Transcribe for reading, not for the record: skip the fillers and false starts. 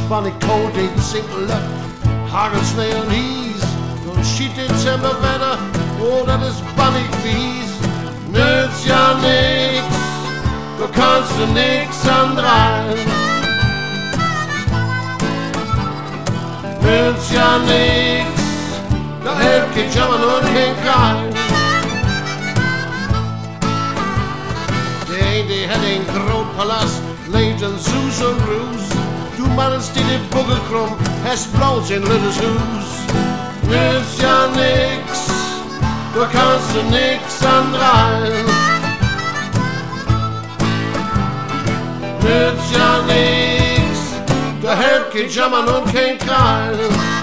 spannend kold, det er den simple lugt. Hagel, sne og is. Nogle shit decemberwetter, oder das bannig fies. Nützt ja nix, du kannst du nix andrein. Nützt ja nix, da hilft kein Jammern und kein Krein. Die hat een groot palast, leeft een zoes en roes. Du mannst die de boeken krom, hast bloos in Lutters Hus. Nützt ja nix, du kannst du nix andrein. Nützt ja nix, da hilft kein Jammern und kein Krein.